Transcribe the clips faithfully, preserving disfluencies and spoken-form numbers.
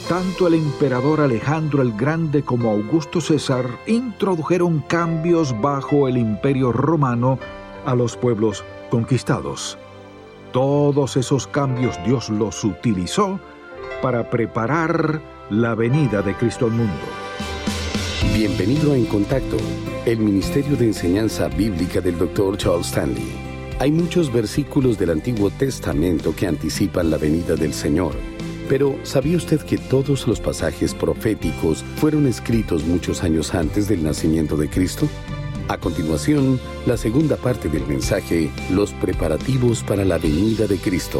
tanto el emperador Alejandro el Grande como Augusto César introdujeron cambios bajo el Imperio Romano a los pueblos conquistados. Todos esos cambios Dios los utilizó para preparar la venida de Cristo al mundo. Bienvenido a En Contacto, el Ministerio de Enseñanza Bíblica del doctor Charles Stanley. Hay muchos versículos del Antiguo Testamento que anticipan la venida del Señor. Pero, ¿sabía usted que todos los pasajes proféticos fueron escritos muchos años antes del nacimiento de Cristo? A continuación, la segunda parte del mensaje, los preparativos para la venida de Cristo.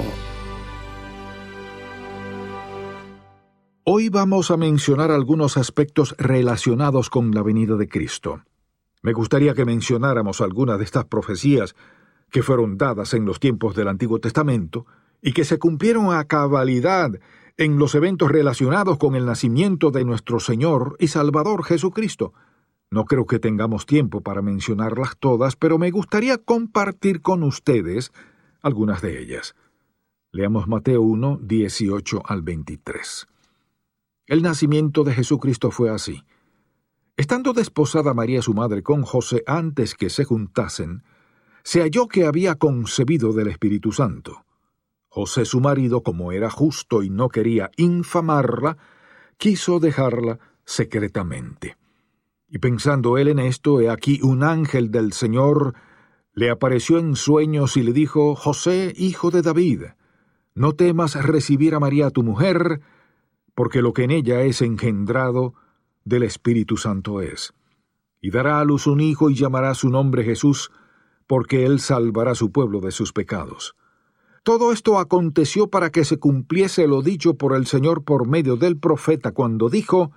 Hoy vamos a mencionar algunos aspectos relacionados con la venida de Cristo. Me gustaría que mencionáramos algunas de estas profecías que fueron dadas en los tiempos del Antiguo Testamento y que se cumplieron a cabalidad en los eventos relacionados con el nacimiento de nuestro Señor y Salvador Jesucristo. No creo que tengamos tiempo para mencionarlas todas, pero me gustaría compartir con ustedes algunas de ellas. Leamos Mateo uno, dieciocho al veintitrés. El nacimiento de Jesucristo fue así. Estando desposada María su madre con José antes que se juntasen, se halló que había concebido del Espíritu Santo. José su marido, como era justo y no quería infamarla, quiso dejarla secretamente. Y pensando él en esto, he aquí un ángel del Señor le apareció en sueños y le dijo: José, hijo de David, no temas recibir a María tu mujer, porque lo que en ella es engendrado del Espíritu Santo es. Y dará a luz un hijo y llamará su nombre Jesús, porque él salvará a su pueblo de sus pecados. Todo esto aconteció para que se cumpliese lo dicho por el Señor por medio del profeta, cuando dijo: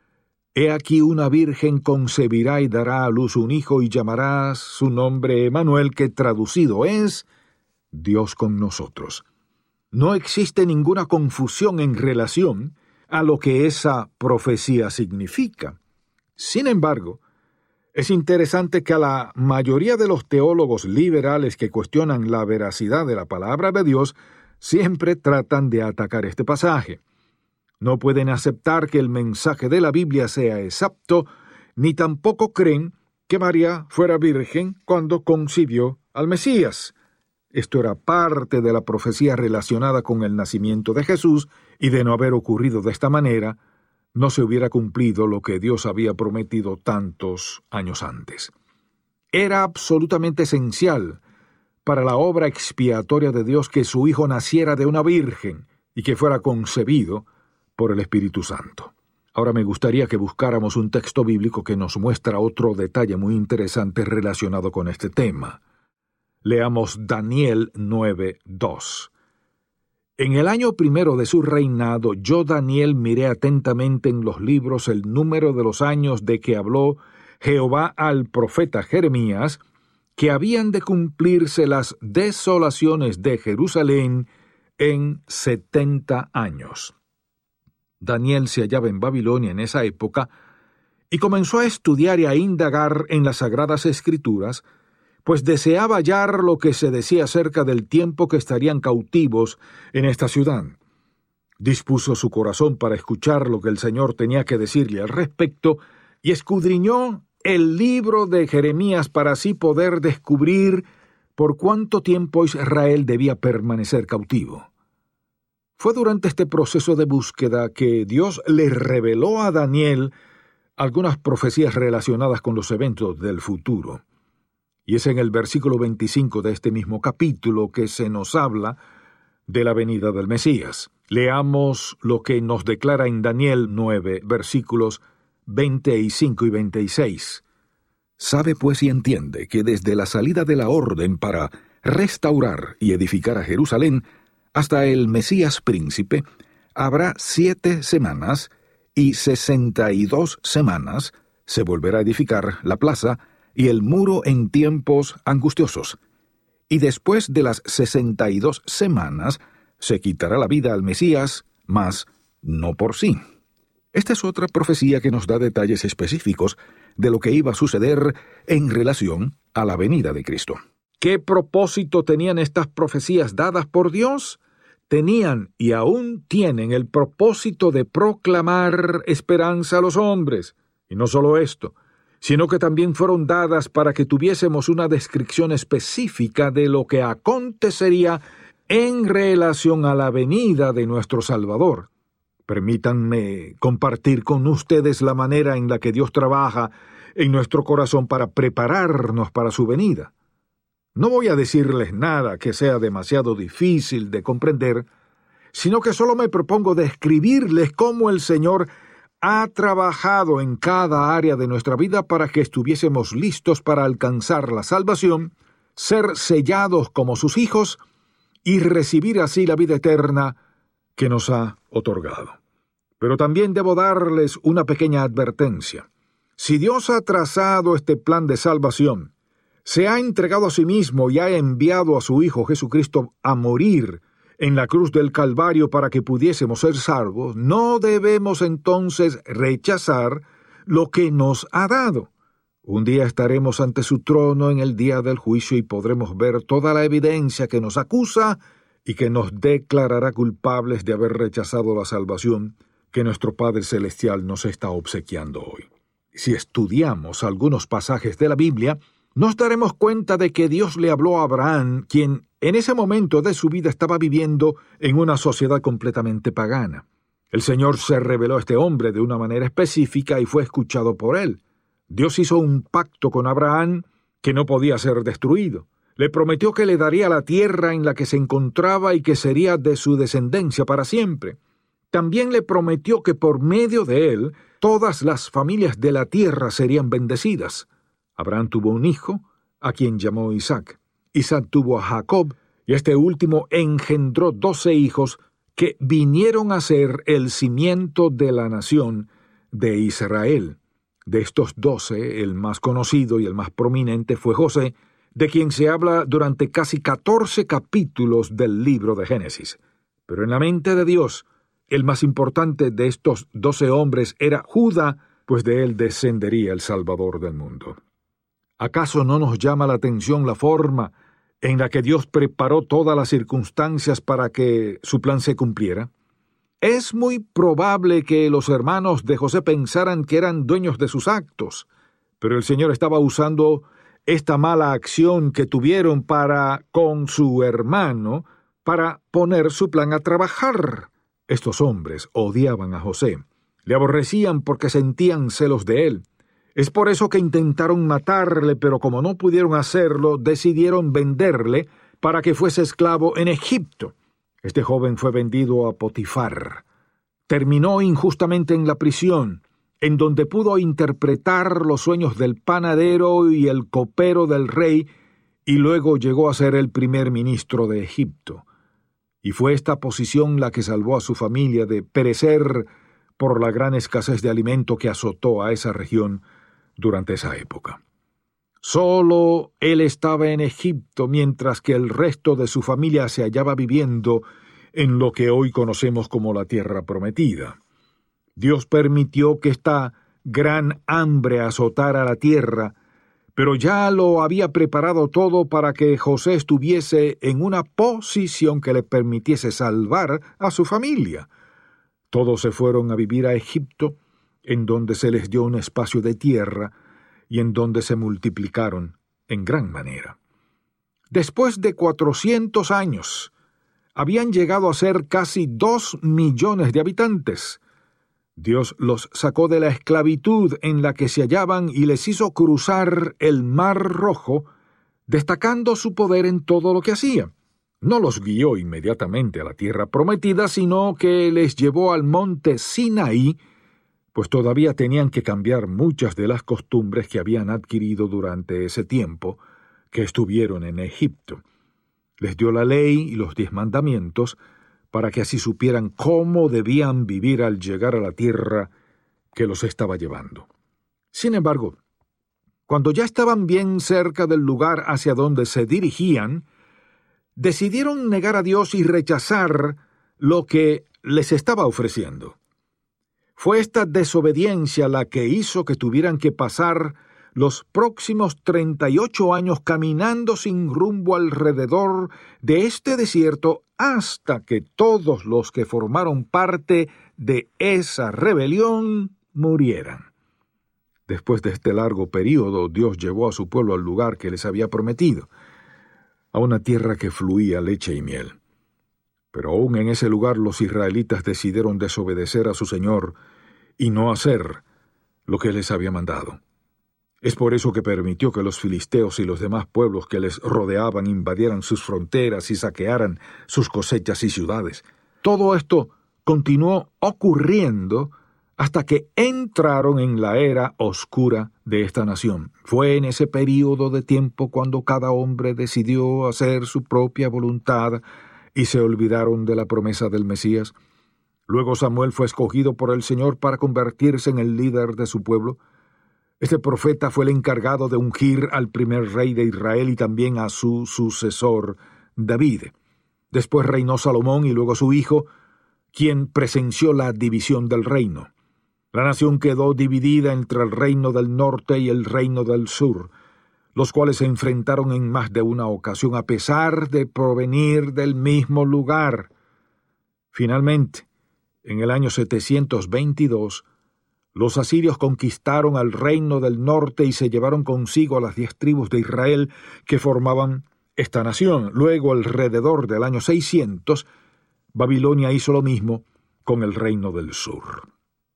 He aquí una virgen concebirá y dará a luz un hijo y llamará su nombre Emmanuel, que traducido es Dios con nosotros. No existe ninguna confusión en relación a lo que esa profecía significa. Sin embargo, es interesante que a la mayoría de los teólogos liberales que cuestionan la veracidad de la palabra de Dios siempre tratan de atacar este pasaje. No pueden aceptar que el mensaje de la Biblia sea exacto, ni tampoco creen que María fuera virgen cuando concibió al Mesías. Esto era parte de la profecía relacionada con el nacimiento de Jesús, y de no haber ocurrido de esta manera, no se hubiera cumplido lo que Dios había prometido tantos años antes. Era absolutamente esencial para la obra expiatoria de Dios que su Hijo naciera de una virgen y que fuera concebido por el Espíritu Santo. Ahora me gustaría que buscáramos un texto bíblico que nos muestra otro detalle muy interesante relacionado con este tema. Leamos Daniel nueve, dos. En el año primero de su reinado, yo Daniel miré atentamente en los libros el número de los años de que habló Jehová al profeta Jeremías, que habían de cumplirse las desolaciones de Jerusalén en setenta años. Daniel se hallaba en Babilonia en esa época y comenzó a estudiar y a indagar en las Sagradas Escrituras, pues deseaba hallar lo que se decía acerca del tiempo que estarían cautivos en esta ciudad. Dispuso su corazón para escuchar lo que el Señor tenía que decirle al respecto, y escudriñó el libro de Jeremías para así poder descubrir por cuánto tiempo Israel debía permanecer cautivo. Fue durante este proceso de búsqueda que Dios le reveló a Daniel algunas profecías relacionadas con los eventos del futuro. Y es en el versículo veinticinco de este mismo capítulo que se nos habla de la venida del Mesías. Leamos lo que nos declara en Daniel nueve, versículos veinticinco y veintiséis. Sabe pues y entiende que desde la salida de la orden para restaurar y edificar a Jerusalén hasta el Mesías príncipe, habrá siete semanas, y sesenta y dos semanas se volverá a edificar la plaza y el muro en tiempos angustiosos. Y después de las sesenta y dos semanas se quitará la vida al Mesías, mas no por sí. Esta es otra profecía que nos da detalles específicos de lo que iba a suceder en relación a la venida de Cristo. ¿Qué propósito tenían estas profecías dadas por Dios? tenían y aún tienen el propósito de proclamar esperanza a los hombres. Y no solo esto, sino que también fueron dadas para que tuviésemos una descripción específica de lo que acontecería en relación a la venida de nuestro Salvador. Permítanme compartir con ustedes la manera en la que Dios trabaja en nuestro corazón para prepararnos para su venida. No voy a decirles nada que sea demasiado difícil de comprender, sino que solo me propongo describirles cómo el Señor ha trabajado en cada área de nuestra vida para que estuviésemos listos para alcanzar la salvación, ser sellados como sus hijos y recibir así la vida eterna que nos ha otorgado. Pero también debo darles una pequeña advertencia. Si Dios ha trazado este plan de salvación, se ha entregado a sí mismo y ha enviado a su Hijo Jesucristo a morir en la cruz del Calvario para que pudiésemos ser salvos, no debemos entonces rechazar lo que nos ha dado. Un día estaremos ante su trono en el día del juicio y podremos ver toda la evidencia que nos acusa y que nos declarará culpables de haber rechazado la salvación que nuestro Padre Celestial nos está obsequiando hoy. Si estudiamos algunos pasajes de la Biblia, nos daremos cuenta de que Dios le habló a Abraham, quien en ese momento de su vida estaba viviendo en una sociedad completamente pagana. El Señor se reveló a este hombre de una manera específica y fue escuchado por él. Dios hizo un pacto con Abraham que no podía ser destruido. Le prometió que le daría la tierra en la que se encontraba y que sería de su descendencia para siempre. También le prometió que por medio de él todas las familias de la tierra serían bendecidas. Abraham tuvo un hijo, a quien llamó Isaac. Isaac tuvo a Jacob, y este último engendró doce hijos que vinieron a ser el cimiento de la nación de Israel. De estos doce, el más conocido y el más prominente fue José, de quien se habla durante casi catorce capítulos del libro de Génesis. Pero en la mente de Dios, el más importante de estos doce hombres era Judá, pues de él descendería el Salvador del mundo. ¿Acaso no nos llama la atención la forma en la que Dios preparó todas las circunstancias para que su plan se cumpliera? Es muy probable que los hermanos de José pensaran que eran dueños de sus actos, pero el Señor estaba usando esta mala acción que tuvieron para con su hermano para poner su plan a trabajar. Estos hombres odiaban a José, le aborrecían porque sentían celos de él. Es por eso que intentaron matarle, pero como no pudieron hacerlo, decidieron venderle para que fuese esclavo en Egipto. Este joven fue vendido a Potifar. Terminó injustamente en la prisión, en donde pudo interpretar los sueños del panadero y el copero del rey, y luego llegó a ser el primer ministro de Egipto. Y fue esta posición la que salvó a su familia de perecer por la gran escasez de alimento que azotó a esa región durante esa época. Solo él estaba en Egipto, mientras que el resto de su familia se hallaba viviendo en lo que hoy conocemos como la Tierra Prometida. Dios permitió que esta gran hambre azotara la tierra, pero ya lo había preparado todo para que José estuviese en una posición que le permitiese salvar a su familia. Todos se fueron a vivir a Egipto, en donde se les dio un espacio de tierra y en donde se multiplicaron en gran manera. Después de cuatrocientos años, habían llegado a ser casi dos millones de habitantes. Dios los sacó de la esclavitud en la que se hallaban y les hizo cruzar el Mar Rojo, destacando su poder en todo lo que hacía. No los guió inmediatamente a la tierra prometida, sino que les llevó al monte Sinaí, pues todavía tenían que cambiar muchas de las costumbres que habían adquirido durante ese tiempo que estuvieron en Egipto. Les dio la ley y los diez mandamientos para que así supieran cómo debían vivir al llegar a la tierra que los estaba llevando. Sin embargo, cuando ya estaban bien cerca del lugar hacia donde se dirigían, decidieron negar a Dios y rechazar lo que les estaba ofreciendo. Fue esta desobediencia la que hizo que tuvieran que pasar los próximos treinta y ocho años caminando sin rumbo alrededor de este desierto hasta que todos los que formaron parte de esa rebelión murieran. Después de este largo período, Dios llevó a su pueblo al lugar que les había prometido, a una tierra que fluía leche y miel. Pero aún en ese lugar los israelitas decidieron desobedecer a su Señor y no hacer lo que les había mandado. Es por eso que permitió que los filisteos y los demás pueblos que les rodeaban invadieran sus fronteras y saquearan sus cosechas y ciudades. Todo esto continuó ocurriendo hasta que entraron en la era oscura de esta nación. Fue en ese período de tiempo cuando cada hombre decidió hacer su propia voluntad y se olvidaron de la promesa del Mesías. Luego Samuel fue escogido por el Señor para convertirse en el líder de su pueblo. Este profeta fue el encargado de ungir al primer rey de Israel y también a su sucesor, David. Después reinó Salomón y luego su hijo, quien presenció la división del reino. La nación quedó dividida entre el reino del norte y el reino del sur, los cuales se enfrentaron en más de una ocasión a pesar de provenir del mismo lugar. Finalmente, en el año setecientos veintidós, los asirios conquistaron al reino del norte y se llevaron consigo a las diez tribus de Israel que formaban esta nación. Luego, alrededor del año seiscientos, Babilonia hizo lo mismo con el reino del sur.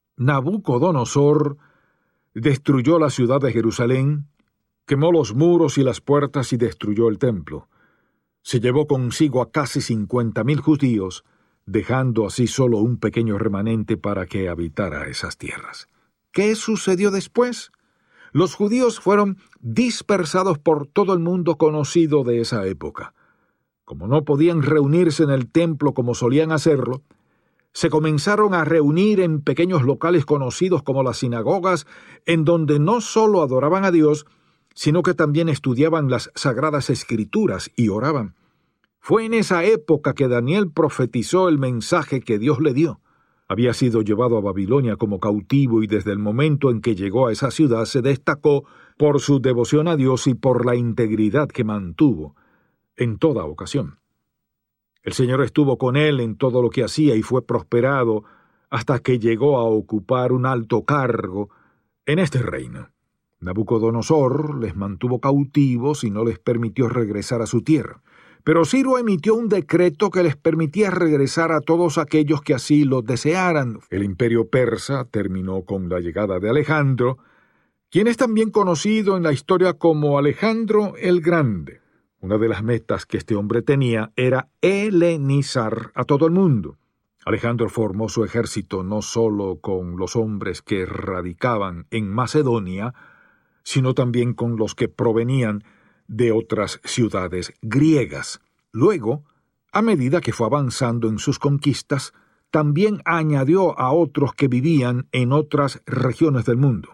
Nabucodonosor destruyó la ciudad de Jerusalén, quemó los muros y las puertas y destruyó el templo. Se llevó consigo a casi cincuenta mil judíos, dejando así solo un pequeño remanente para que habitara esas tierras. ¿Qué sucedió después? Los judíos fueron dispersados por todo el mundo conocido de esa época. Como no podían reunirse en el templo como solían hacerlo, se comenzaron a reunir en pequeños locales conocidos como las sinagogas, en donde no solo adoraban a Dios, sino que también estudiaban las sagradas escrituras y oraban. Fue en esa época que Daniel profetizó el mensaje que Dios le dio. Había sido llevado a Babilonia como cautivo y desde el momento en que llegó a esa ciudad se destacó por su devoción a Dios y por la integridad que mantuvo en toda ocasión. El Señor estuvo con él en todo lo que hacía y fue prosperado hasta que llegó a ocupar un alto cargo en este reino. Nabucodonosor les mantuvo cautivos y no les permitió regresar a su tierra. Pero Ciro emitió un decreto que les permitía regresar a todos aquellos que así lo desearan. El imperio persa terminó con la llegada de Alejandro, quien es también conocido en la historia como Alejandro el Grande. Una de las metas que este hombre tenía era helenizar a todo el mundo. Alejandro formó su ejército no solo con los hombres que radicaban en Macedonia, sino también con los que provenían de otras ciudades griegas. Luego, a medida que fue avanzando en sus conquistas, también añadió a otros que vivían en otras regiones del mundo.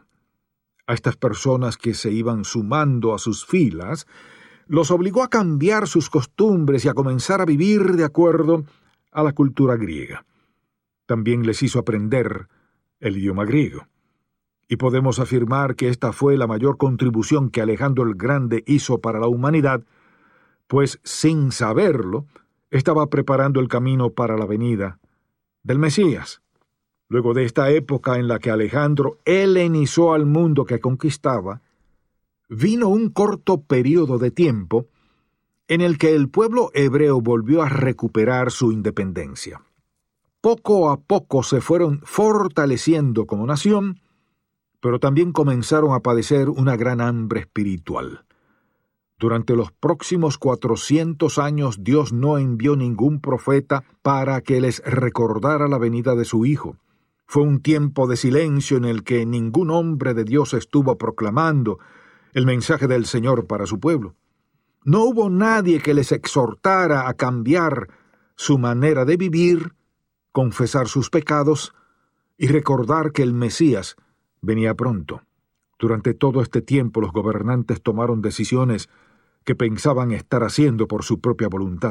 A estas personas que se iban sumando a sus filas, los obligó a cambiar sus costumbres y a comenzar a vivir de acuerdo a la cultura griega. También les hizo aprender el idioma griego. Y podemos afirmar que esta fue la mayor contribución que Alejandro el Grande hizo para la humanidad, pues sin saberlo, estaba preparando el camino para la venida del Mesías. Luego de esta época en la que Alejandro helenizó al mundo que conquistaba, vino un corto período de tiempo en el que el pueblo hebreo volvió a recuperar su independencia. Poco a poco se fueron fortaleciendo como nación, pero también comenzaron a padecer una gran hambre espiritual. Durante los próximos cuatrocientos años Dios no envió ningún profeta para que les recordara la venida de su Hijo. Fue un tiempo de silencio en el que ningún hombre de Dios estuvo proclamando el mensaje del Señor para su pueblo. No hubo nadie que les exhortara a cambiar su manera de vivir, confesar sus pecados y recordar que el Mesías venía pronto. Durante todo este tiempo los gobernantes tomaron decisiones que pensaban estar haciendo por su propia voluntad.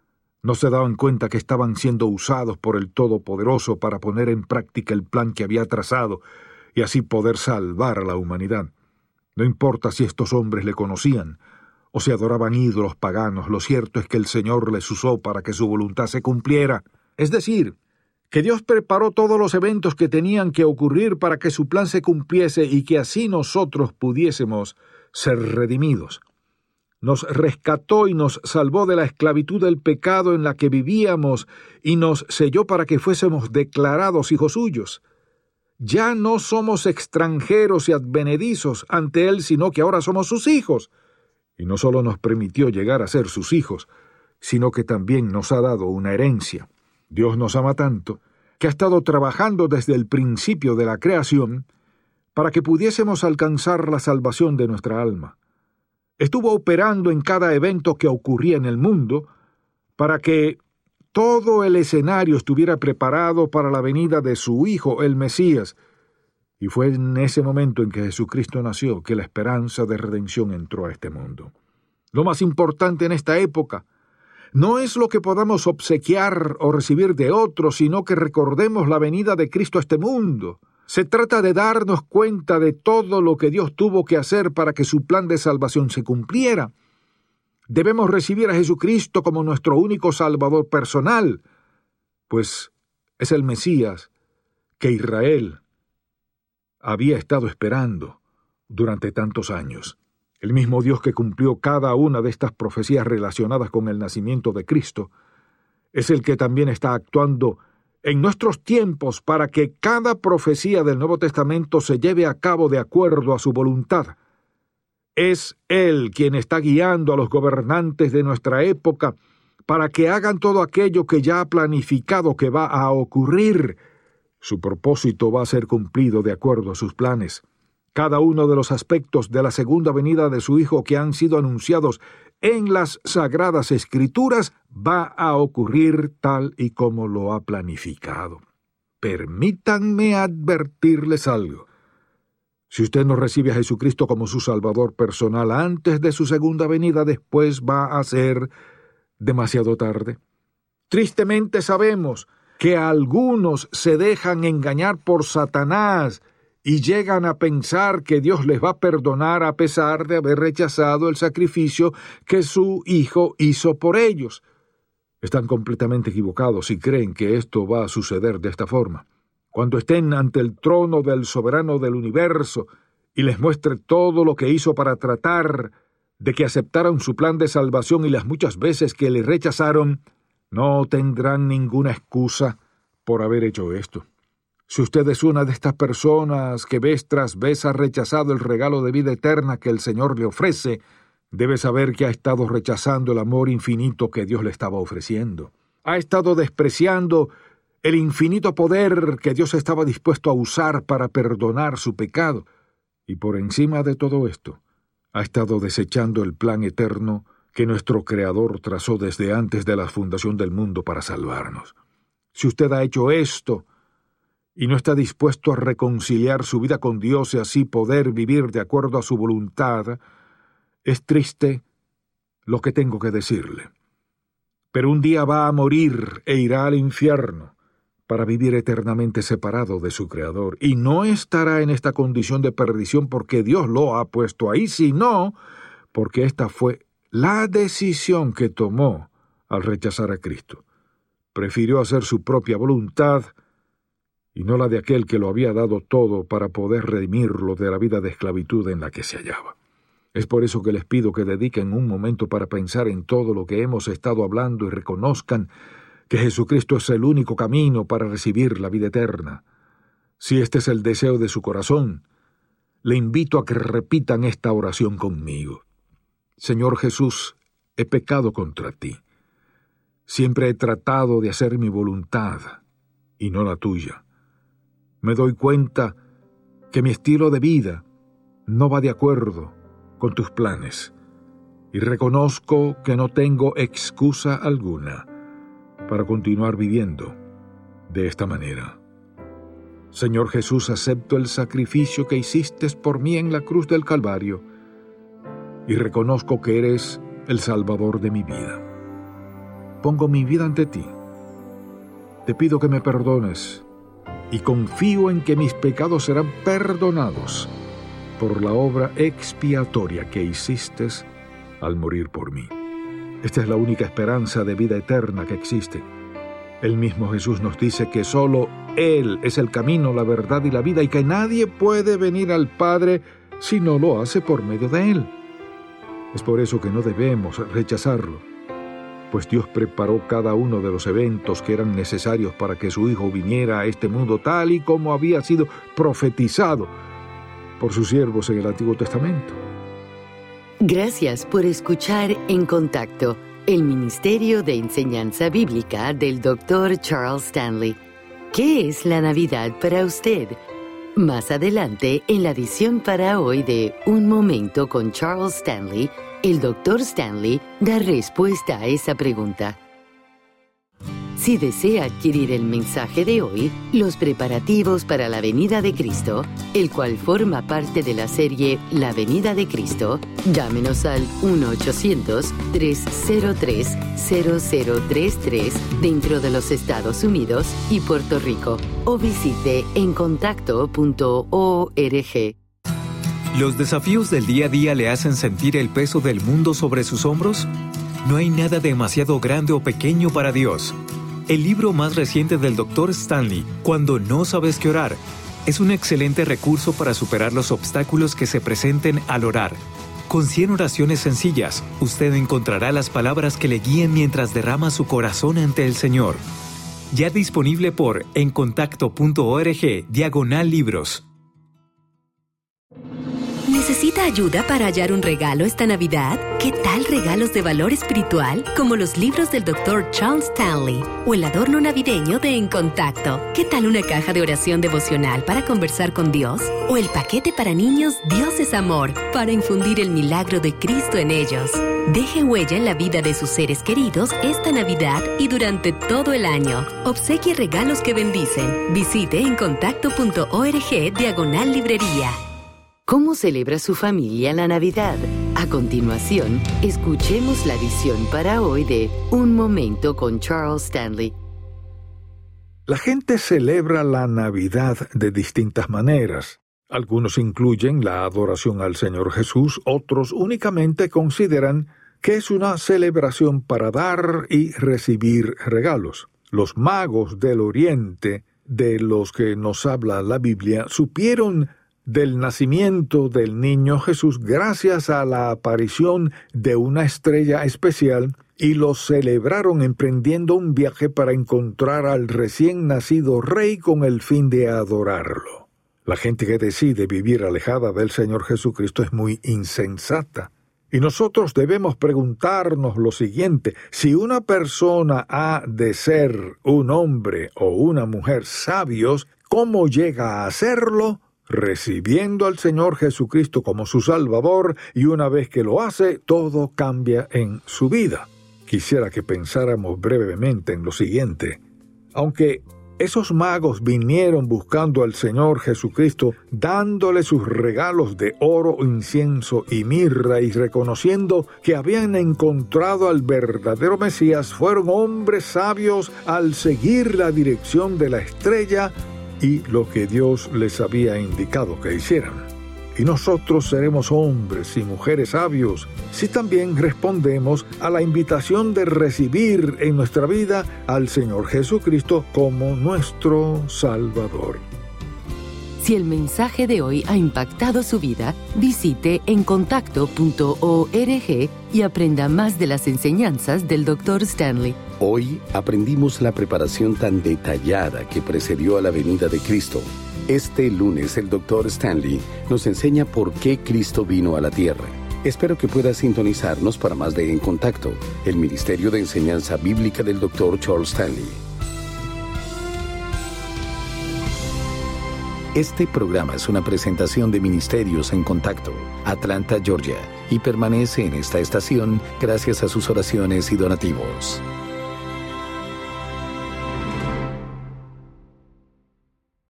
No se daban cuenta que estaban siendo usados por el Todopoderoso para poner en práctica el plan que había trazado y así poder salvar a la humanidad. No importa si estos hombres le conocían o se adoraban ídolos paganos, lo cierto es que el Señor les usó para que su voluntad se cumpliera. Es decir, que Dios preparó todos los eventos que tenían que ocurrir para que su plan se cumpliese y que así nosotros pudiésemos ser redimidos. Nos rescató y nos salvó de la esclavitud del pecado en la que vivíamos y nos selló para que fuésemos declarados hijos suyos. Ya no somos extranjeros y advenedizos ante Él, sino que ahora somos sus hijos. Y no solo nos permitió llegar a ser sus hijos, sino que también nos ha dado una herencia. Dios nos ama tanto que ha estado trabajando desde el principio de la creación para que pudiésemos alcanzar la salvación de nuestra alma. Estuvo operando en cada evento que ocurría en el mundo para que todo el escenario estuviera preparado para la venida de su Hijo, el Mesías. Y fue en ese momento en que Jesucristo nació que la esperanza de redención entró a este mundo. Lo más importante en esta época no es lo que podamos obsequiar o recibir de otros, sino que recordemos la venida de Cristo a este mundo. Se trata de darnos cuenta de todo lo que Dios tuvo que hacer para que su plan de salvación se cumpliera. Debemos recibir a Jesucristo como nuestro único Salvador personal, pues es el Mesías que Israel había estado esperando durante tantos años. El mismo Dios que cumplió cada una de estas profecías relacionadas con el nacimiento de Cristo es el que también está actuando en nuestros tiempos para que cada profecía del Nuevo Testamento se lleve a cabo de acuerdo a su voluntad. Es Él quien está guiando a los gobernantes de nuestra época para que hagan todo aquello que ya ha planificado que va a ocurrir. Su propósito va a ser cumplido de acuerdo a sus planes. Cada uno de los aspectos de la segunda venida de su Hijo que han sido anunciados en las Sagradas Escrituras va a ocurrir tal y como lo ha planificado. Permítanme advertirles algo. Si usted no recibe a Jesucristo como su Salvador personal antes de su segunda venida, después va a ser demasiado tarde. Tristemente sabemos que algunos se dejan engañar por Satanás y llegan a pensar que Dios les va a perdonar a pesar de haber rechazado el sacrificio que su Hijo hizo por ellos. Están completamente equivocados y creen que esto va a suceder de esta forma. Cuando estén ante el trono del soberano del universo y les muestre todo lo que hizo para tratar de que aceptaran su plan de salvación y las muchas veces que le rechazaron, no tendrán ninguna excusa por haber hecho esto. Si usted es una de estas personas que vez tras vez ha rechazado el regalo de vida eterna que el Señor le ofrece, debe saber que ha estado rechazando el amor infinito que Dios le estaba ofreciendo. Ha estado despreciando el infinito poder que Dios estaba dispuesto a usar para perdonar su pecado. Y por encima de todo esto, ha estado desechando el plan eterno que nuestro Creador trazó desde antes de la fundación del mundo para salvarnos. Si usted ha hecho esto y no está dispuesto a reconciliar su vida con Dios y así poder vivir de acuerdo a su voluntad, es triste lo que tengo que decirle. Pero un día va a morir e irá al infierno para vivir eternamente separado de su Creador, y no estará en esta condición de perdición porque Dios lo ha puesto ahí, sino porque esta fue la decisión que tomó al rechazar a Cristo. Prefirió hacer su propia voluntad y no la de aquel que lo había dado todo para poder redimirlo de la vida de esclavitud en la que se hallaba. Es por eso que les pido que dediquen un momento para pensar en todo lo que hemos estado hablando y reconozcan que Jesucristo es el único camino para recibir la vida eterna. Si este es el deseo de su corazón, le invito a que repitan esta oración conmigo. Señor Jesús, he pecado contra ti. Siempre he tratado de hacer mi voluntad y no la tuya. Me doy cuenta que mi estilo de vida no va de acuerdo con tus planes y reconozco que no tengo excusa alguna para continuar viviendo de esta manera. Señor Jesús, acepto el sacrificio que hiciste por mí en la cruz del Calvario y reconozco que eres el Salvador de mi vida. Pongo mi vida ante ti. Te pido que me perdones y confío en que mis pecados serán perdonados por la obra expiatoria que hiciste al morir por mí. Esta es la única esperanza de vida eterna que existe. El mismo Jesús nos dice que solo Él es el camino, la verdad y la vida, y que nadie puede venir al Padre si no lo hace por medio de Él. Es por eso que no debemos rechazarlo, pues Dios preparó cada uno de los eventos que eran necesarios para que su Hijo viniera a este mundo tal y como había sido profetizado por sus siervos en el Antiguo Testamento. Gracias por escuchar En Contacto, el Ministerio de Enseñanza Bíblica del doctor Charles Stanley. ¿Qué es la Navidad para usted? Más adelante, en la edición para hoy de Un Momento con Charles Stanley, el doctor Stanley da respuesta a esa pregunta. Si desea adquirir el mensaje de hoy, Los preparativos para la venida de Cristo, el cual forma parte de la serie La venida de Cristo, llámenos al uno ochocientos, tres cero tres, cero cero tres tres dentro de los Estados Unidos y Puerto Rico o visite en contacto punto org. ¿Los desafíos del día a día le hacen sentir el peso del mundo sobre sus hombros? No hay nada demasiado grande o pequeño para Dios. El libro más reciente del doctor Stanley, Cuando no sabes qué orar, es un excelente recurso para superar los obstáculos que se presenten al orar. Con cien oraciones sencillas, usted encontrará las palabras que le guíen mientras derrama su corazón ante el Señor. Ya disponible por encontacto punto org diagonal libros. ¿Necesita ayuda para hallar un regalo esta Navidad? ¿Qué tal regalos de valor espiritual como los libros del doctor Charles Stanley o el adorno navideño de En Contacto? ¿Qué tal una caja de oración devocional para conversar con Dios? ¿O el paquete para niños Dios es Amor para infundir el milagro de Cristo en ellos? Deje huella en la vida de sus seres queridos esta Navidad y durante todo el año. Obsequie regalos que bendicen. Visite encontacto punto org diagonal librería. ¿Cómo celebra su familia la Navidad? A continuación, escuchemos la edición para hoy de Un Momento con Charles Stanley. La gente celebra la Navidad de distintas maneras. Algunos incluyen la adoración al Señor Jesús, otros únicamente consideran que es una celebración para dar y recibir regalos. Los magos del Oriente, de los que nos habla la Biblia, supieron del nacimiento del niño Jesús gracias a la aparición de una estrella especial y lo celebraron emprendiendo un viaje para encontrar al recién nacido rey con el fin de adorarlo. La gente que decide vivir alejada del Señor Jesucristo es muy insensata. Y nosotros debemos preguntarnos lo siguiente: si una persona ha de ser un hombre o una mujer sabios, ¿cómo llega a hacerlo? Recibiendo al Señor Jesucristo como su Salvador, y una vez que lo hace, todo cambia en su vida. Quisiera que pensáramos brevemente en lo siguiente. Aunque esos magos vinieron buscando al Señor Jesucristo, dándole sus regalos de oro, incienso y mirra, y reconociendo que habían encontrado al verdadero Mesías, fueron hombres sabios al seguir la dirección de la estrella y lo que Dios les había indicado que hicieran. Y nosotros seremos hombres y mujeres sabios si también respondemos a la invitación de recibir en nuestra vida al Señor Jesucristo como nuestro Salvador. Si el mensaje de hoy ha impactado su vida, visite encontacto punto org y aprenda más de las enseñanzas del doctor Stanley. Hoy aprendimos la preparación tan detallada que precedió a la venida de Cristo. Este lunes el doctor Stanley nos enseña por qué Cristo vino a la tierra. Espero que pueda sintonizarnos para más de En Contacto, el Ministerio de Enseñanza Bíblica del doctor Charles Stanley. Este programa es una presentación de Ministerios En Contacto, Atlanta, Georgia, y permanece en esta estación gracias a sus oraciones y donativos.